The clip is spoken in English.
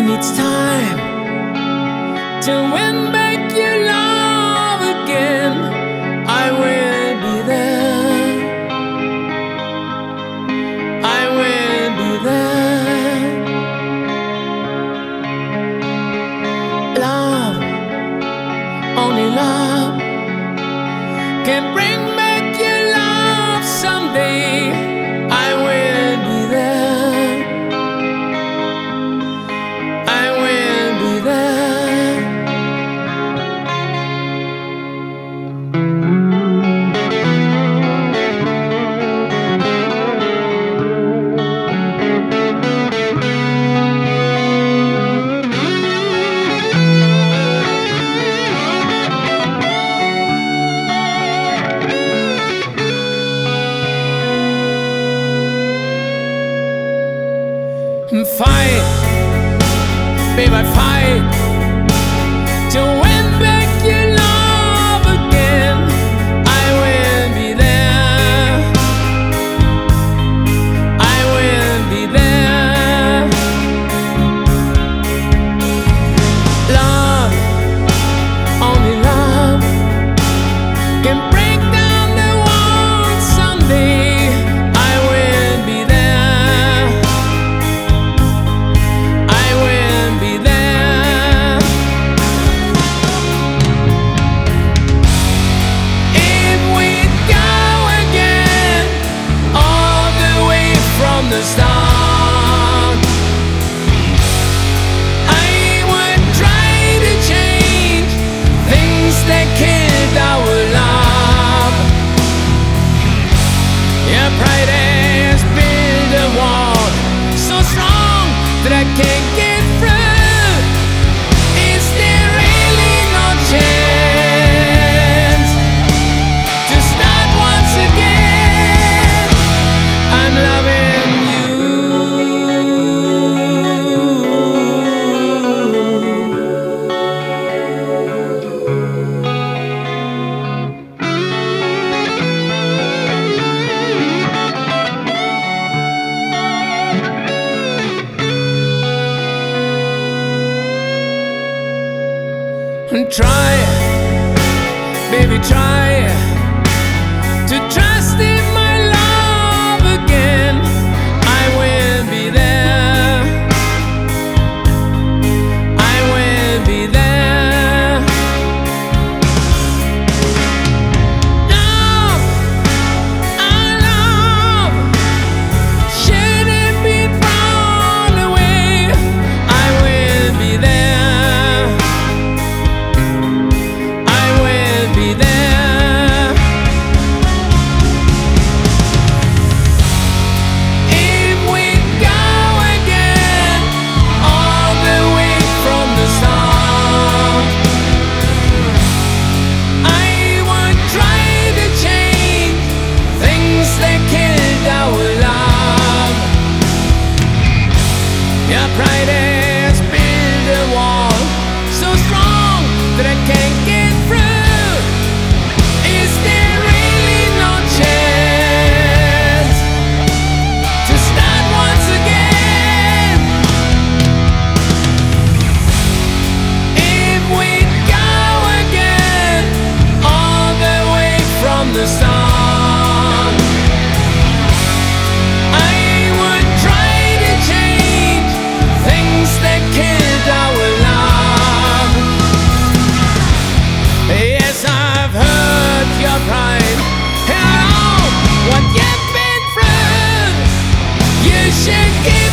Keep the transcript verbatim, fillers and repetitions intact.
it's time to win back your love again, I will be there. I will be there. Love, only love can bring back your love someday. I will be there. I will be there. Fight, babe, I fight to win back your love again. I will be there. I will be there. Love, only love can break down the walls someday. I will be there. The start, I would try to change things that killed our love. Your pride has built a wall so strong that I can't get through. Is there really no chance to start once again? I'm loving. Try, baby, try to trust in my love again. I will be there. I will be there. Love, our love shouldn't be thrown away. I will be there. Be there. If we go again all the way from the start, I would try to change things that killed our love. Your pride has built a wall so strong that I can't get through. The sun, I would try to change things that killed our love. Yes, I've hurt your pride, and I know what you've been through. You should give